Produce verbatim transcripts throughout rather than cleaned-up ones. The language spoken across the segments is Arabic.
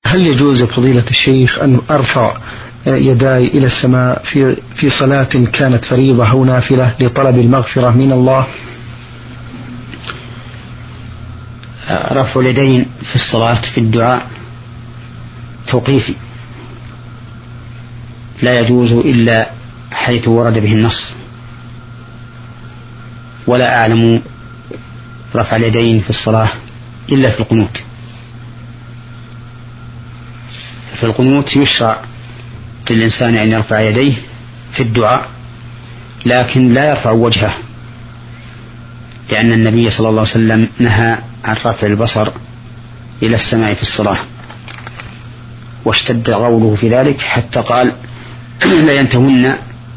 هل يجوز فضيلة الشيخ أن أرفع يداي إلى السماء في في صلاة كانت فريضة أو نافلة لطلب المغفرة من الله؟ رفع اليدين في الصلاة في الدعاء توقيفي لا يجوز إلا حيث ورد به النص، ولا أعلم رفع اليدين في الصلاة إلا في القنوت. في القنوت يشرع للإنسان أن يرفع يديه في الدعاء، لكن لا يرفع وجهه، لأن النبي صلى الله عليه وسلم نهى عن رفع البصر إلى السماء في الصلاة، واشتد قوله في ذلك حتى قال لا ينتهن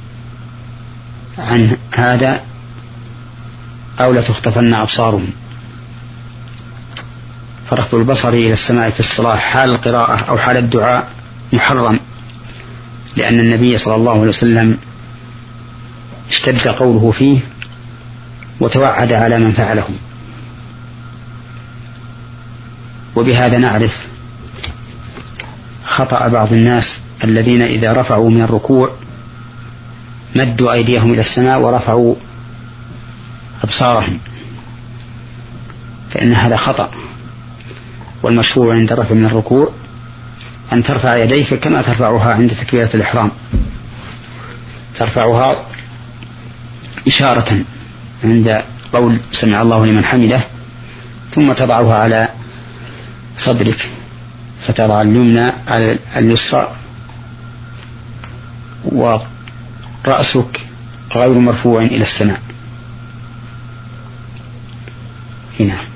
عن هذا أو لا تخطفن أبصارهم. فرفع البصر إلى السماء في الصلاة حال القراءة أو حال الدعاء محرم، لأن النبي صلى الله عليه وسلم اشتد قوله فيه وتوعد على من فعله. وبهذا نعرف خطأ بعض الناس الذين إذا رفعوا من الركوع مدوا أيديهم إلى السماء ورفعوا أبصارهم، فإن هذا خطأ. والمشروع عند الرفع من الركوع أن ترفع يديك كما ترفعها عند تكبيرة الإحرام، ترفعها إشارة عند قول سمع الله لمن حمده، ثم تضعها على صدرك، فتضع اليمنى على اليسرى ورأسك غير مرفوع إلى السماء. هنا